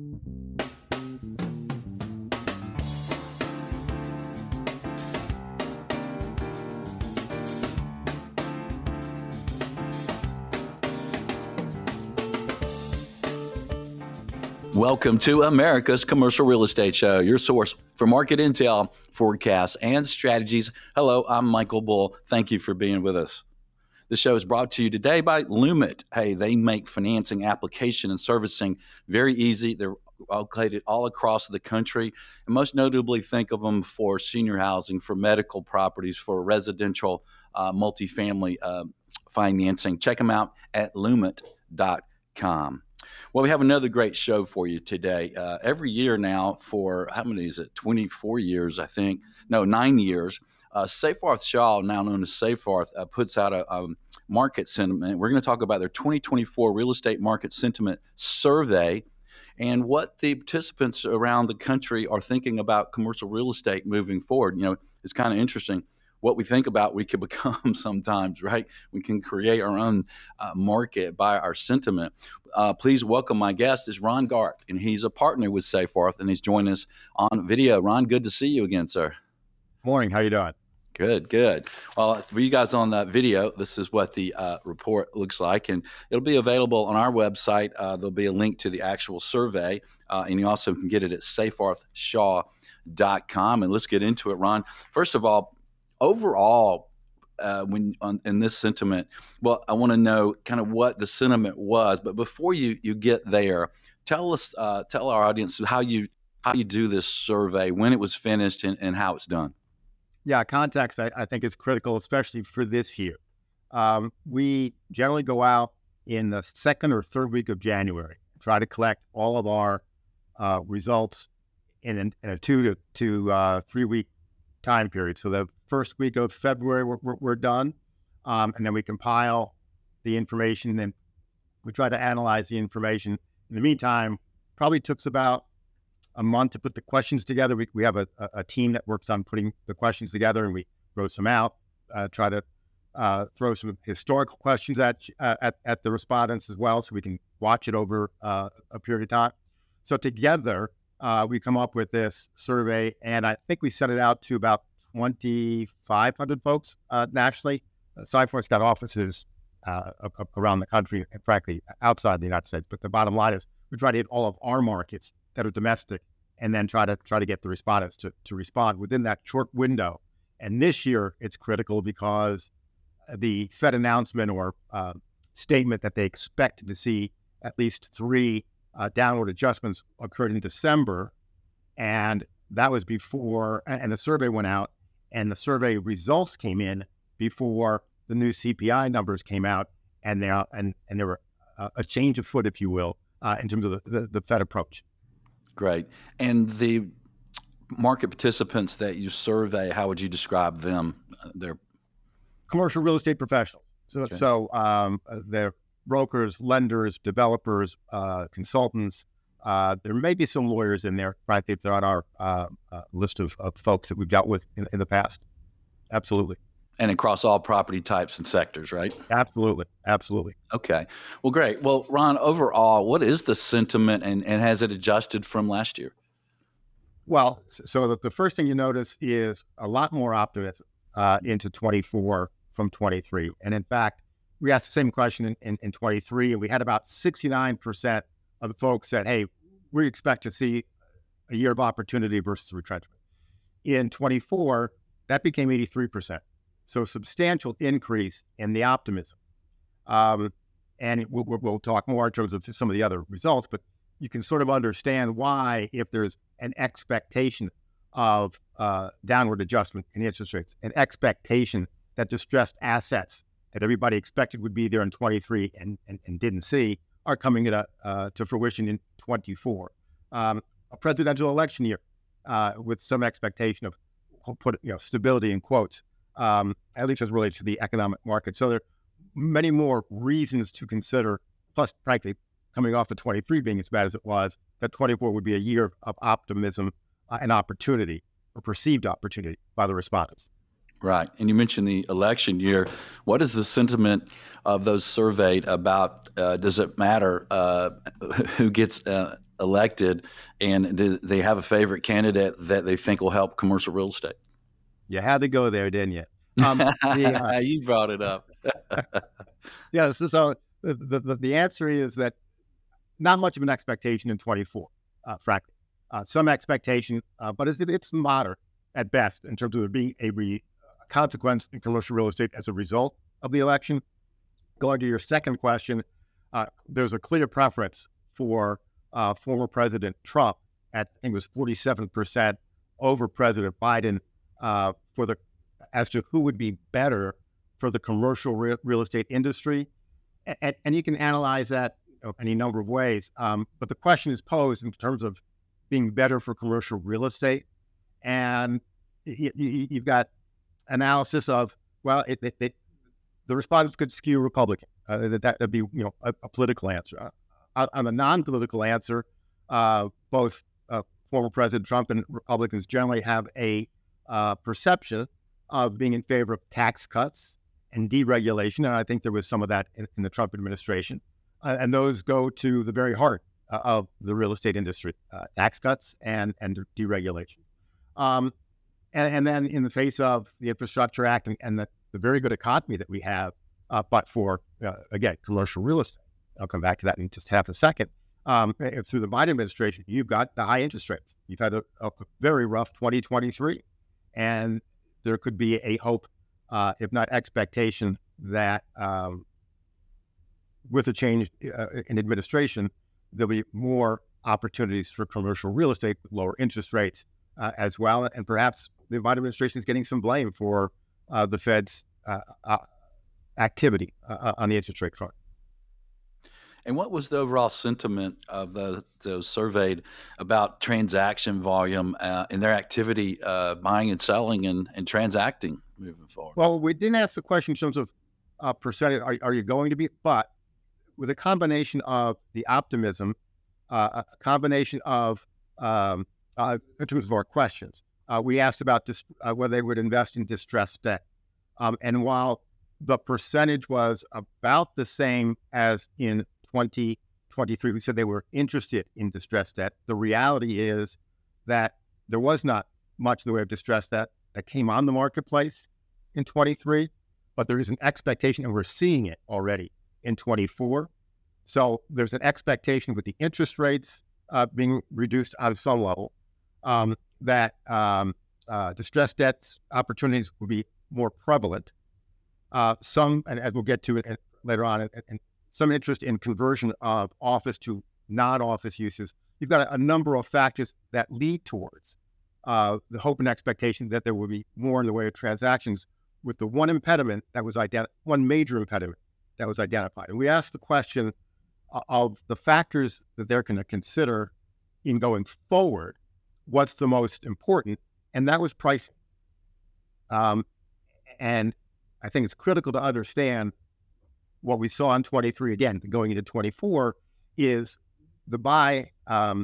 Welcome to America's Commercial Real Estate Show, your source for market intel, forecasts, and strategies. Hello, I'm Michael Bull. Thank you for being with us. The show is brought to you today by Lumit. Hey, they make financing, application, and servicing very easy. They're located all across the country, and most notably, think of them for senior housing, for medical properties, for residential, multifamily financing. Check them out at lumit.com. Well, we have another great show for you today. Every year now for, how many is it, 24 years, I think. No, 9 years. Seyfarth Shaw, now known as Seyfarth, puts out a market sentiment. We're going to talk about their 2024 Real Estate Market Sentiment Survey and what the participants around the country are thinking about commercial real estate moving forward. You know, it's kind of interesting. What we think about, we can become sometimes, right? We can create our own market by our sentiment. Please welcome my guest is Ron Gark, and he's a partner with Seyfarth, and he's joining us on video. Ron, good to see you again, sir. Morning. How you doing? Good. Well, for you guys on that video, this is what the report looks like, and it'll be available on our website. There'll be a link to the actual survey, and you also can get it at seyfarthshaw.com. And let's get into it, Ron. First of all, overall, in this sentiment, well, I want to know kind of what the sentiment was. But before you get there, tell our audience how you do this survey, when it was finished, and how it's done. Yeah, context I think is critical, especially for this year. We generally go out in the second or third week of January, try to collect all of our results in a 2 to 3 week time period. So the first week of February, we're done. And then we compile the information. Then we try to analyze the information. In the meantime, probably took us about a month to put the questions together. We have a team that works on putting the questions together, and we wrote some out, try to throw some historical questions at the respondents as well, so we can watch it over a period of time. So together, we come up with this survey, and I think we sent it out to about 2,500 folks nationally. Seyfarth's got offices around the country, and frankly, outside the United States. But the bottom line is we try to hit all of our markets that are domestic, and then try to get the respondents to respond within that short window. And this year, it's critical because the Fed announcement or statement that they expect to see at least 3 downward adjustments occurred in December, and that was before, and the survey went out, and the survey results came in before the new CPI numbers came out, and there were a change of foot, if you will, in terms of the Fed approach. Great. And the market participants that you survey, how would you describe them? They're commercial real estate professionals. Okay. So they're brokers, lenders, developers, consultants. There may be some lawyers in there, frankly, if they're on our list of folks that we've dealt with in the past. Absolutely. And across all property types and sectors, right? Absolutely. Okay. Well, great. Well, Ron, overall, what is the sentiment, and has it adjusted from last year? Well, so the first thing you notice is a lot more optimism into 24 from 23. And in fact, we asked the same question in 23, and we had about 69% of the folks said, hey, we expect to see a year of opportunity versus retrenchment. In 24, that became 83%. So substantial increase in the optimism. And we'll talk more in terms of some of the other results, but you can sort of understand why, if there's an expectation of downward adjustment in interest rates, an expectation that distressed assets that everybody expected would be there in 23 and didn't see are coming to fruition in 24. A presidential election year with some expectation of stability in quotes, at least as relates to the economic market. So there are many more reasons to consider, plus, frankly, coming off of 23 being as bad as it was, that 24 would be a year of optimism and opportunity, or perceived opportunity, by the respondents. Right. And you mentioned the election year. What is the sentiment of those surveyed about? Does it matter who gets elected, and do they have a favorite candidate that they think will help commercial real estate? You had to go there, didn't you? The You brought it up. yeah. So the answer is that not much of an expectation in 24, frankly. Some expectation, but it's moderate at best in terms of there being a consequence in commercial real estate as a result of the election. Going to your second question, there's a clear preference for former President Trump at, I think it was 47% over President Biden as to who would be better for the commercial real estate industry. And you can analyze that any number of ways. But the question is posed in terms of being better for commercial real estate. And you've got analysis of, well, the respondents could skew Republican. That'd be a political answer. On the non-political answer, both former President Trump and Republicans generally have a perception of being in favor of tax cuts and deregulation. And I think there was some of that in the Trump administration. And those go to the very heart of the real estate industry, tax cuts and deregulation. And then in the face of the Infrastructure Act and the very good economy that we have, but for, again, commercial real estate. I'll come back to that in just half a second. Through the Biden administration, you've got the high interest rates. You've had a very rough 2023. And there could be a hope, if not expectation, that with a change in administration, there'll be more opportunities for commercial real estate with lower interest rates as well. And perhaps the Biden administration is getting some blame for the Fed's activity on the interest rate front. And what was the overall sentiment of those surveyed about transaction volume and their activity buying and selling and transacting moving forward? Well, we didn't ask the question in terms of percentage, are you going to be, but with a combination of the optimism, a combination of, in terms of our questions, we asked about whether they would invest in distressed debt. And while the percentage was about the same as in 2023, we said they were interested in distressed debt. The reality is that there was not much in the way of distressed debt that came on the marketplace in 23, but there is an expectation, and we're seeing it already in 24. So there's an expectation with the interest rates being reduced on some level that distressed debts opportunities will be more prevalent. Some, and as we'll get to it later on, and some interest in conversion of office to non-office uses. You've got a number of factors that lead towards the hope and expectation that there will be more in the way of transactions, with the one major impediment that was identified. And we asked the question of the factors that they're going to consider in going forward, what's the most important? And that was pricing. And I think it's critical to understand what we saw in 23, again, going into 24, is the buy or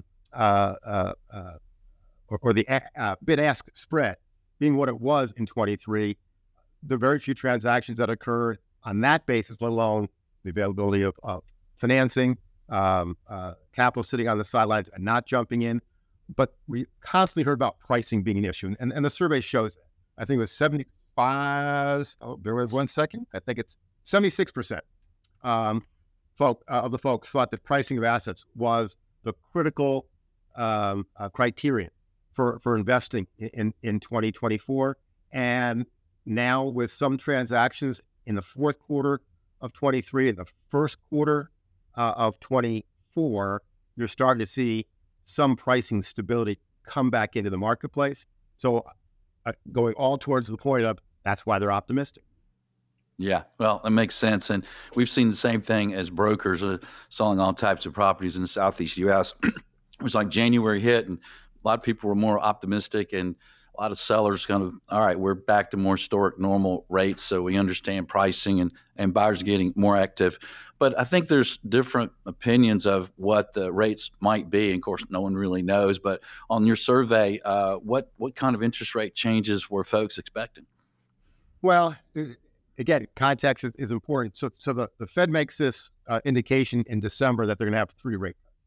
the bid-ask spread being what it was in 23. There are very few transactions that occurred on that basis, let alone the availability of financing, capital sitting on the sidelines and not jumping in. But we constantly heard about pricing being an issue. And the survey shows that. I think it was 75, there was 1 second. I think it's 76% of the folks thought that pricing of assets was the critical criterion for investing in 2024. And now with some transactions in the fourth quarter of 23 and the first quarter of 24, you're starting to see some pricing stability come back into the marketplace. So going all towards the point of that's why they're optimistic. Yeah, well, that makes sense. And we've seen the same thing as brokers selling all types of properties in the Southeast U.S. It was like January hit, and a lot of people were more optimistic, and a lot of sellers kind of, all right, we're back to more historic normal rates, so we understand pricing, and buyers getting more active. But I think there's different opinions of what the rates might be. And of course, no one really knows. But on your survey, what kind of interest rate changes were folks expecting? Well, again, context is important. So the Fed makes this indication in December that they're going to have 3 rate cuts.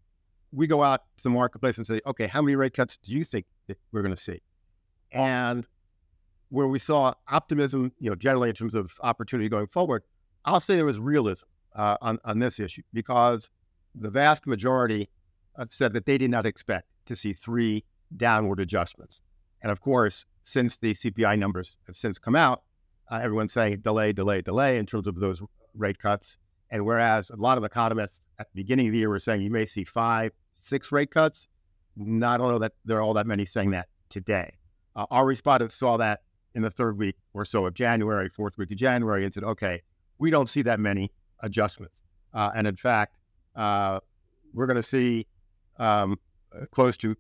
we go out to the marketplace and say, okay, how many rate cuts do you think that we're going to see? And where we saw optimism, generally in terms of opportunity going forward, I'll say there was realism on this issue, because the vast majority said that they did not expect to see 3 downward adjustments. And of course, since the CPI numbers have since come out, everyone's saying delay in terms of those rate cuts. And whereas a lot of economists at the beginning of the year were saying you may see 5, 6 rate cuts, I don't know that there are all that many saying that today. Our respondents saw that in the 3rd week or so of January, 4th week of January, and said, okay, we don't see that many adjustments. And in fact, we're going to see close to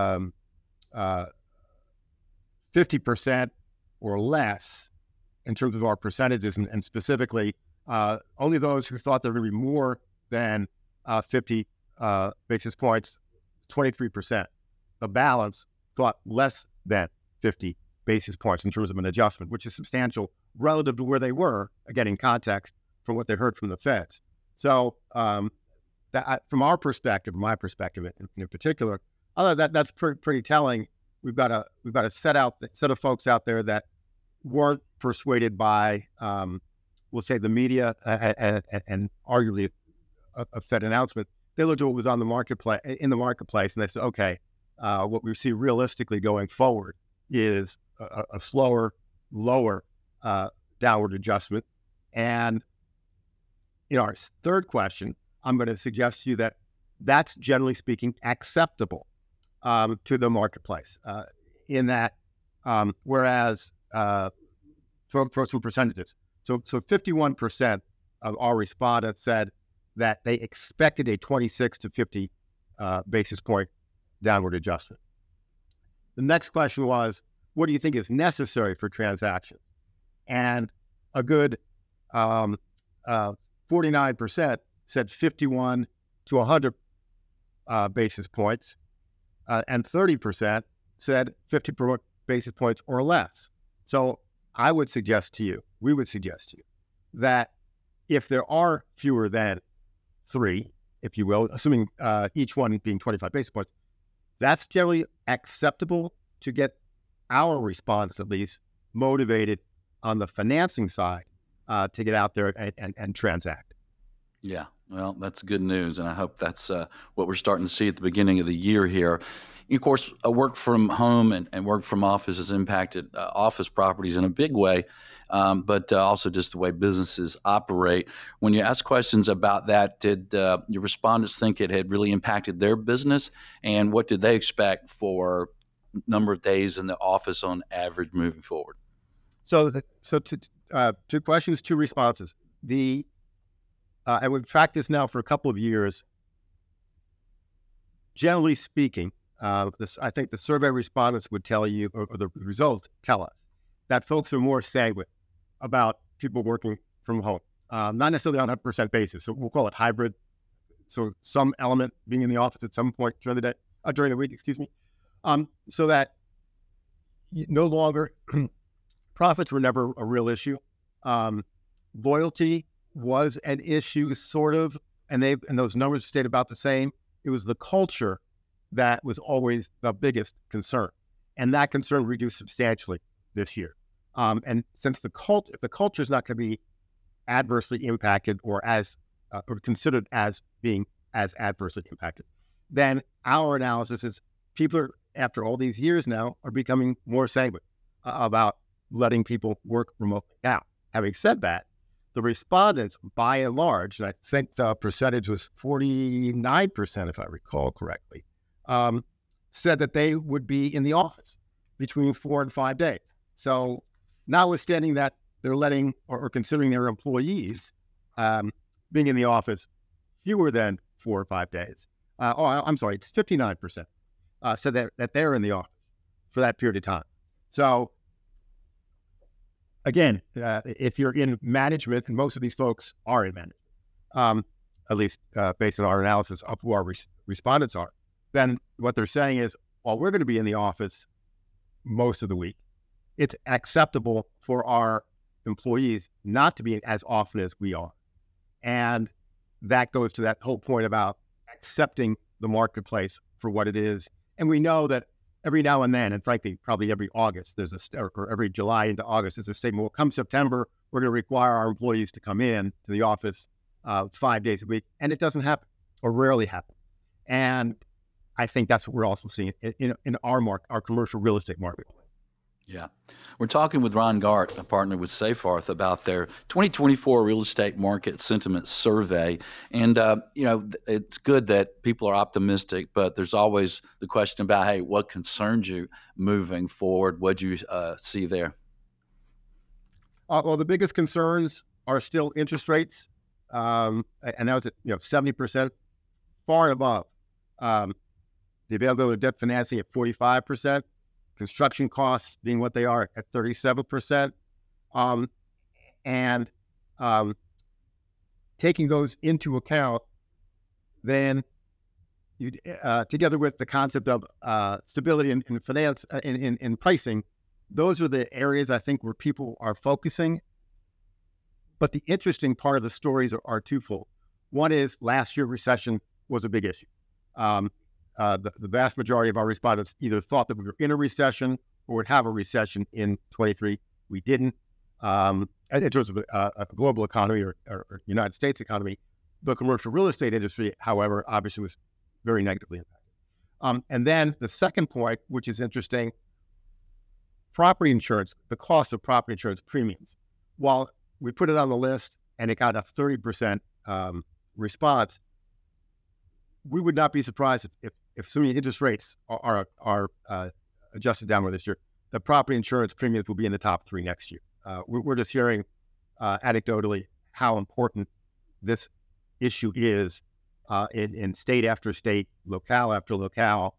50% or less in terms of our percentages, and specifically only those who thought there were going to be more than 50 basis points, 23%. The balance thought less than 50 basis points in terms of an adjustment, which is substantial relative to where they were, again, in context from what they heard from the Feds. So that, from our perspective, my perspective in particular, that's pretty telling. We've got a set of folks out there that weren't persuaded by, we'll say, the media and arguably a Fed announcement. They looked at what was on the marketplace, and they said, okay, what we see realistically going forward is a slower, lower downward adjustment. And our third question, I'm going to suggest to you that that's generally speaking acceptable to the marketplace. In that, whereas for some percentages, so 51% of our respondents said that they expected a 26 to 50 basis point downward adjustment. The next question was, what do you think is necessary for transactions? And a good 49% said 51 to 100 basis points, and 30% said 50 basis points or less. So we would suggest to you, that if there are fewer than 3, if you will, assuming each one being 25 basis points, that's generally acceptable to get our response, at least, motivated on the financing side to get out there and transact. Yeah, well, that's good news, and I hope that's what we're starting to see at the beginning of the year here. Of course, work from home and work from office has impacted office properties in a big way, but also just the way businesses operate. When you ask questions about that, did your respondents think it had really impacted their business, and what did they expect for number of days in the office on average moving forward? So 2 questions, 2 responses. And we've tracked this now for a couple of years. Generally speaking, I think the survey respondents would tell you, or the results tell us, that folks are more sanguine about people working from home, not necessarily on a 100% basis. So we'll call it hybrid. So some element being in the office at some point during the week, so that no longer profits were never a real issue. Loyalty was an issue, sort of, and those numbers stayed about the same. It was the culture that was always the biggest concern, and that concern reduced substantially this year. And since if the culture is not going to be adversely impacted or considered as being as adversely impacted, then our analysis is people are, after all these years now, are becoming more sanguine about letting people work remotely. Now, having said that, the respondents, by and large, and I think the percentage was 49%, if I recall correctly, said that they would be in the office between 4 and 5 days. So notwithstanding that they're letting or considering their employees being in the office fewer than 4 or 5 days, it's 59% said that they're in the office for that period of time. So again, if you're in management, and most of these folks are in management, at least based on our analysis of who our respondents are, then what they're saying is, while we're going to be in the office most of the week, it's acceptable for our employees not to be as often as we are. And that goes to that whole point about accepting the marketplace for what it is. And we know that every now and then, and frankly, probably every August, or every July into August, there's a statement, well, come September, we're going to require our employees to come in to the office 5 days a week. And it doesn't happen, or rarely happen. And I think that's what we're also seeing in our commercial real estate market. Yeah. We're talking with Ron Gart, a partner with Safarth, about their 2024 real estate market sentiment survey. And, it's good that people are optimistic, but there's always the question about, hey, what concerns you moving forward? What do you see there? Well, the biggest concerns are still interest rates. And that was at 70%, far and above. The availability of debt financing at 45%. Construction costs being what they are at 37%. And taking those into account, then you, together with the concept of stability in finance, in pricing, those are the areas I think where people are focusing. But the interesting part of the stories are twofold. One is last year's recession was a big issue. The vast majority of our respondents either thought that we were in a recession or would have a recession in 23. We didn't. In terms of a global economy or United States economy, the commercial real estate industry, however, obviously was very negatively impacted. And then the second point, which is interesting, property insurance, the cost of property insurance premiums. While we put it on the list and it got a 30% response, we would not be surprised if assuming interest rates are adjusted downward this year, the property insurance premiums will be in the top 3 next year. We're just hearing anecdotally how important this issue is in state after state, locale after locale,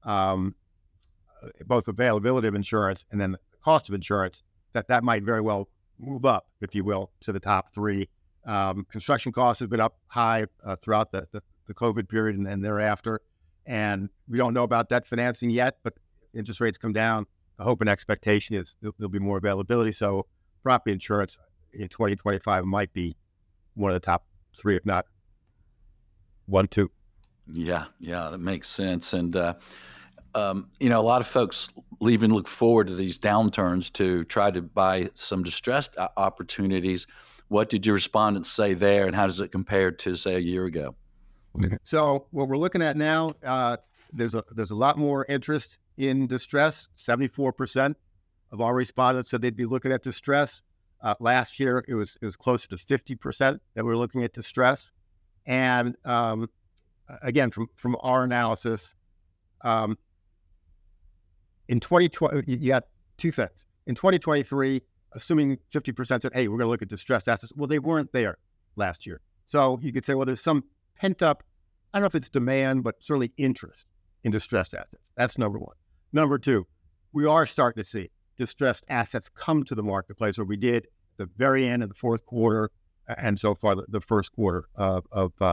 both availability of insurance and then the cost of insurance, that might very well move up, if you will, to the top 3. Construction costs have been up high throughout the COVID period and thereafter. And we don't know about debt financing yet, but interest rates come down. The hope and expectation is there'll be more availability. So property insurance in 2025 might be one of the top 3, if not 1, 2. Yeah, that makes sense. And, a lot of folks even look forward to these downturns to try to buy some distressed opportunities. What did your respondents say there, and how does it compare to, say, a year ago? So what we're looking at now, there's a lot more interest in distress. 74% of our respondents said they'd be looking at distress. Last year, it was closer to 50% that were looking at distress. And again, from our analysis, in 2020, you got 2 things. In 2023, assuming 50% said, hey, we're going to look at distressed assets. Well, they weren't there last year. So you could say, well, there's some pent up, I don't know if it's demand, but certainly interest in distressed assets. That's number one. Number two, we are starting to see distressed assets come to the marketplace, or we did at the very end of the fourth quarter and so far the first quarter of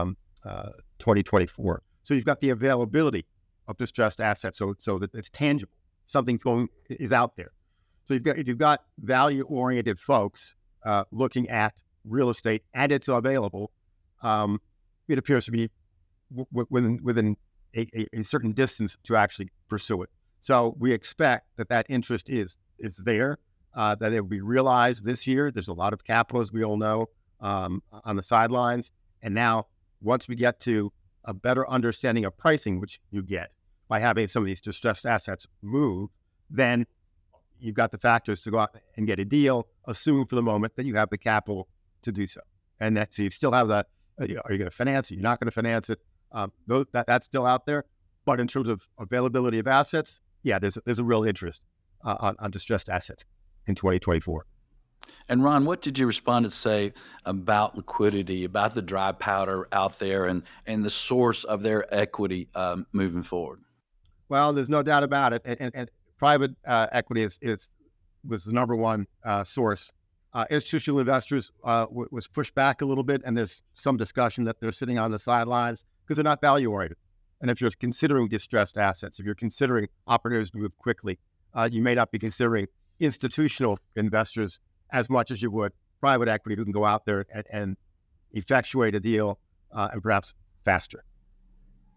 2024. So you've got the availability of distressed assets, so that it's tangible. Something is out there. So if you've got value-oriented folks looking at real estate and it's available, it appears to be within a certain distance to actually pursue it. So we expect that interest is there, that it will be realized this year. There's a lot of capital, as we all know, on the sidelines. And now, once we get to a better understanding of pricing, which you get by having some of these distressed assets move, then you've got the factors to go out and get a deal, assume for the moment that you have the capital to do so. And so you still have that. Are you going to finance it? You're not going to finance it. That's still out there. But in terms of availability of assets, yeah, there's a real interest on distressed assets in 2024. And Ron, what did your respondents say about liquidity, about the dry powder out there, and the source of their equity moving forward? Well, there's no doubt about it. And private equity was the number one source. Institutional investors was pushed back a little bit, and there's some discussion that they're sitting on the sidelines because they're not value-oriented. And if you're considering distressed assets, if you're considering opportunities to move quickly, you may not be considering institutional investors as much as you would private equity, who can go out there and effectuate a deal and perhaps faster.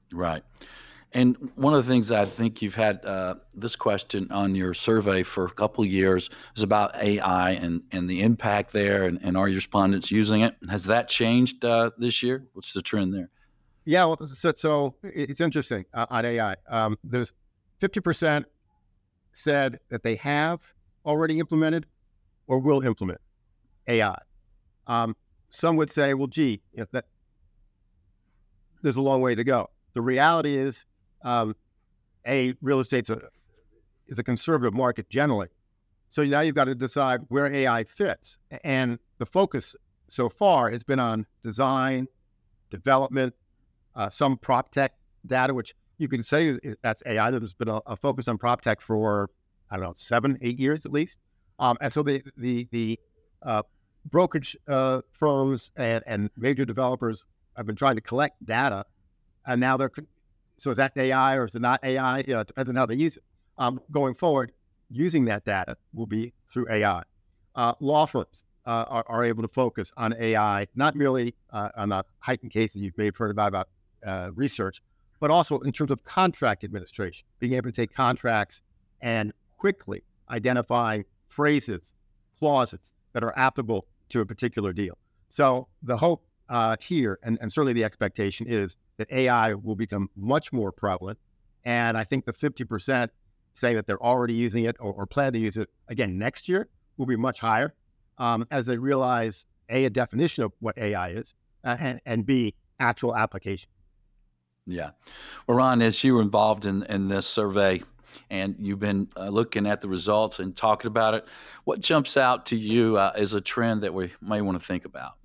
Right. And one of the things I think you've had this question on your survey for a couple of years is about AI and the impact there, and are your respondents using it? Has that changed this year? What's the trend there? Yeah, well, so it's interesting on AI. There's 50% said that they have already implemented or will implement AI. Some would say, well, gee, that there's a long way to go. The reality is, real estate is a conservative market generally. So now you've got to decide where AI fits. And the focus so far has been on design, development, some prop tech data, which you can say that's AI. There's been a focus on prop tech for, 7, 8 years at least. And so the brokerage firms and major developers have been trying to collect data, and now so is that AI or is it not AI? It depends on how they use it. Going forward, using that data will be through AI. Law firms are able to focus on AI, not merely on the heightened cases you may have heard about research, but also in terms of contract administration, being able to take contracts and quickly identify phrases, clauses that are applicable to a particular deal. So the hope here, and certainly the expectation, is that AI will become much more prevalent. And I think the 50% saying that they're already using it or plan to use it again next year will be much higher as they realize, A, a definition of what AI is, and B, actual application. Yeah. Well, Ron, as you were involved in this survey and you've been looking at the results and talking about it, what jumps out to you as a trend that we may want to think about?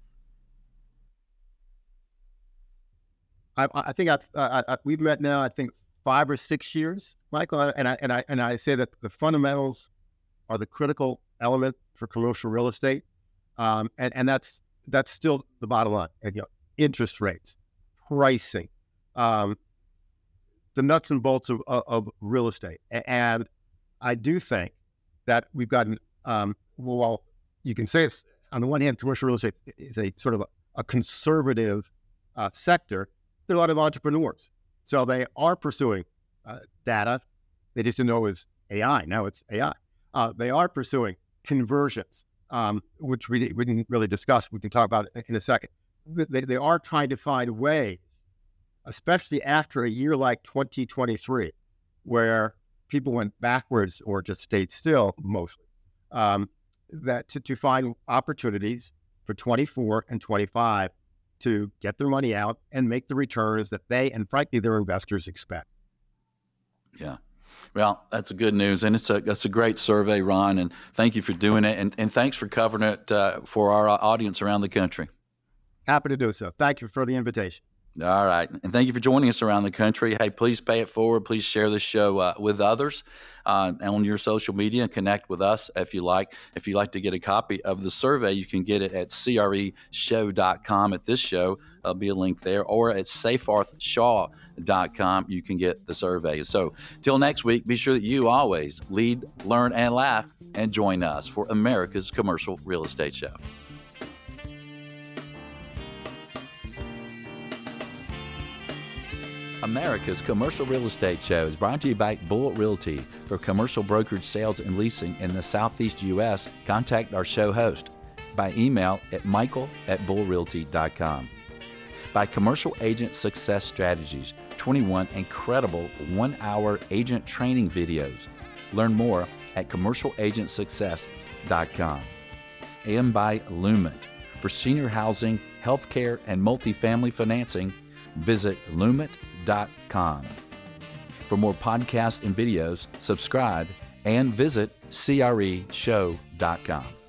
I think we've met now, I think 5 or 6 years, Michael, and I say that the fundamentals are the critical element for commercial real estate, and that's still the bottom line. And, interest rates, pricing, the nuts and bolts of real estate. And I do think that we've gotten, well, you can say it's, on the one hand, commercial real estate is a sort of a conservative sector. There are a lot of entrepreneurs. So they are pursuing data. They just didn't know it was AI. Now it's AI. They are pursuing conversions, which we didn't really discuss. We can talk about it in a second. They are trying to find ways, especially after a year like 2023, where people went backwards or just stayed still mostly, that to find opportunities for 24 and 25 to get their money out and make the returns that they and frankly their investors expect. Yeah. Well, that's good news, and that's a great survey, Ron, and thank you for doing it, and thanks for covering it for our audience around the country. Happy to do so. Thank you for the invitation. All right. And thank you for joining us around the country. Hey, please pay it forward. Please share this show with others on your social media and connect with us if you like. If you'd like to get a copy of the survey, you can get it at CREshow.com. At this show, there'll be a link there, or at SeyfarthShaw.com. You can get the survey. So till next week, be sure that you always lead, learn, and laugh, and join us for America's Commercial Real Estate Show. America's Commercial Real Estate Show is brought to you by Bull Realty. For commercial brokerage sales and leasing in the Southeast U.S., contact our show host by email at michael@bullrealty.com. By Commercial Agent Success Strategies, 21 incredible one-hour agent training videos. Learn more at commercialagentsuccess.com. And by Lument. For senior housing, healthcare, and multifamily financing, visit lument.com. For more podcasts and videos, subscribe and visit CREshow.com.